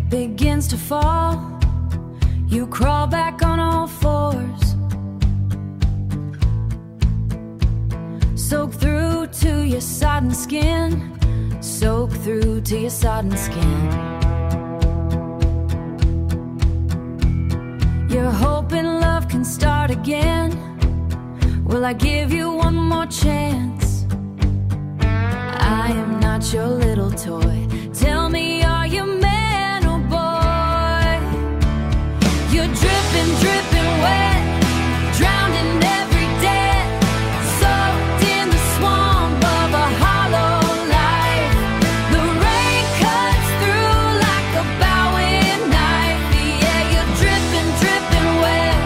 begins to fall, you crawl back on all fours, soak through to your sodden skin, soak through to your sodden skin. You're hoping love can start again. Will I give you one more chance? I am not your little toy. Tell me, are you man or boy? You're dripping, dripping wet, drowned in every debt, soaked in the swamp of a hollow life. The rain cuts through like a bowing knife. Yeah, you're dripping, dripping wet.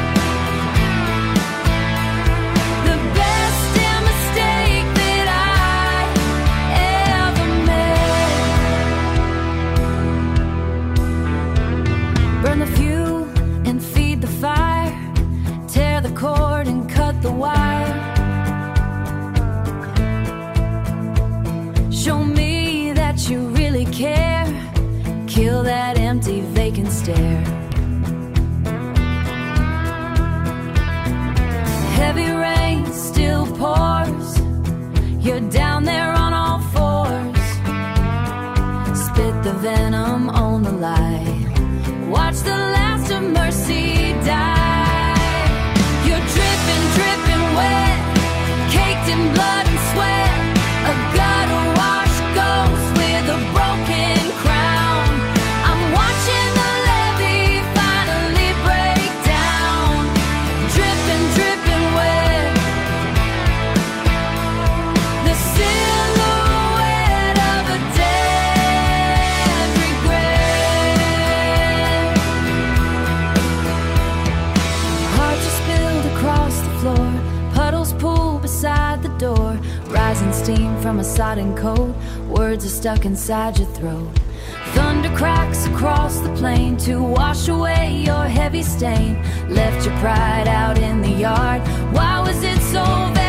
The best damn mistake that I ever made. Burn the fuel and feed the fire, tear the cord and cut the wire. Show me that you really care, kill that empty vacant stare. Heavy rain still pours, you're down there on all fours, spit the venom on the lie, watch the last of mercy die. You're dripping, dripping wet, caked in blood and sweat, a gutter wash ghost with a broken crown. I'm watching the levee finally break down. Dripping, dripping wet, the silhouette of a dead regret. Hearts are spilled across the floor, puddles pool beside the door, rising steam from a sodden coat, words are stuck inside your throat. Thunder cracks across the plain to wash away your heavy stain, left your pride out in the yard. Why was it so